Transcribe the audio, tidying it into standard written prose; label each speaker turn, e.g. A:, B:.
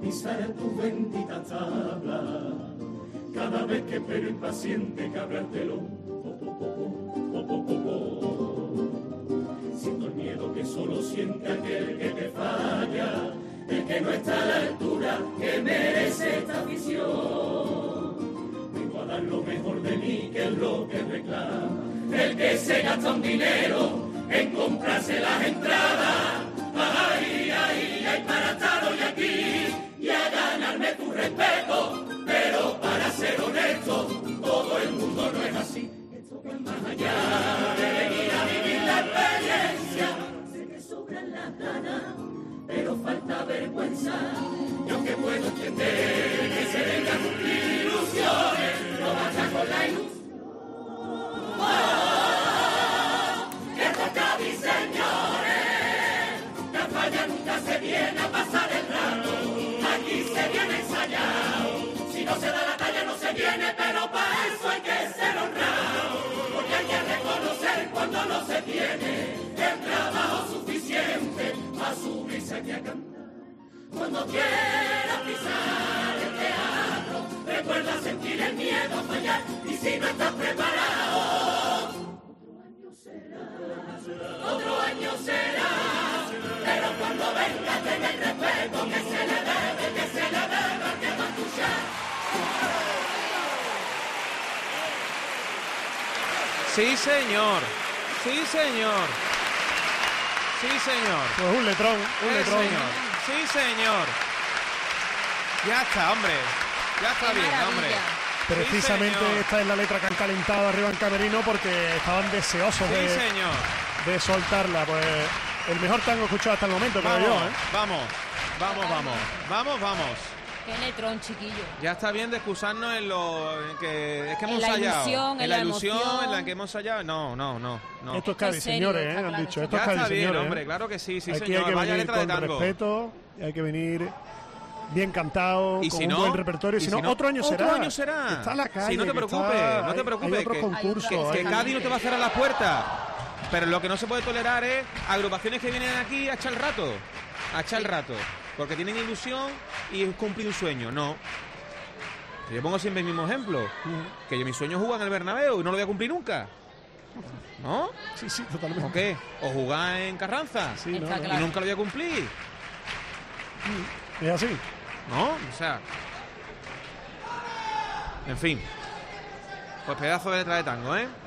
A: pisar tu bendita tabla. Cada vez que espero impaciente cabrártelo, siento el miedo que solo siente aquel que te falla, el que no está a la altura que merece esta afición. Vengo a dar lo mejor de mí, que es lo que reclama el que se gasta un dinero en comprarse las entradas. Ay, ay, ay, para estar hoy aquí y a ganarme tu respeto, pero para ser honesto, todo el mundo no es así. Esto va más allá de venir a vivir la experiencia. Sé que sobran las ganas, pero falta vergüenza. Y aunque puedo entender que se vengan a cumplir ilusiones, no basta con la ilusión. ¡Esto es Cádiz, señores! La falla nunca se viene a pasar el rato. Aquí se viene ensayado. Si no se da la talla no se viene, pero para eso hay que ser honrado. Porque hay que reconocer cuando no se tiene el trabajo suficiente para subirse aquí a cantar. Cuando quieras pisar el teatro, recuerda sentir el miedo a fallar. Y si no estás preparado, otro año será. Pero cuando venga ten el respeto que se le debe, que se le debe al que va a escuchar.
B: Sí, señor. Sí, señor. Sí, señor.
C: Pues un letrón,
B: Señor. Sí, señor. Ya está, hombre. Ya está bien, hombre.
C: Precisamente
B: sí,
C: esta es la letra que han calentado arriba en Camerino porque estaban deseosos de soltarla. Pues el mejor tango escuchado hasta el momento, creo yo, ¿eh?
B: Vamos.
D: Qué letrón, chiquillo.
B: Ya está bien de excusarnos en lo en que es que hemos
D: en la
B: ensayado.
D: Ilusión,
B: en la ilusión en la que hemos ensayado. No.
C: Esto es Cádiz, señores, han dicho. Esto es Cádiz,
B: está bien,
C: señores.
B: Hombre, claro que sí,
C: Aquí
B: señor.
C: hay que
B: Vaya
C: venir
B: letra de
C: con
B: tango.
C: respeto, hay que venir bien cantado,
B: y
C: con
B: si
C: un
B: no,
C: buen repertorio. Si no, otro año será.
B: Otro año será.
C: Está en la calle.
B: Si no te preocupes,
C: Hay otros concursos.
B: Que Cádiz no te va a cerrar las puertas. Pero lo que no se puede tolerar es agrupaciones que vienen aquí a echar el rato. Porque tienen ilusión y cumplir un sueño. No. Yo pongo siempre el mismo ejemplo. Que yo mi sueño es jugar en el Bernabéu y no lo voy a cumplir nunca. ¿No?
C: Sí, totalmente.
B: ¿O qué? ¿O jugar en Carranza?
C: Sí, no,
B: y nunca lo voy a cumplir.
C: Es así.
B: ¿No? O sea... En fin. Pues pedazo de letra de tango, ¿eh?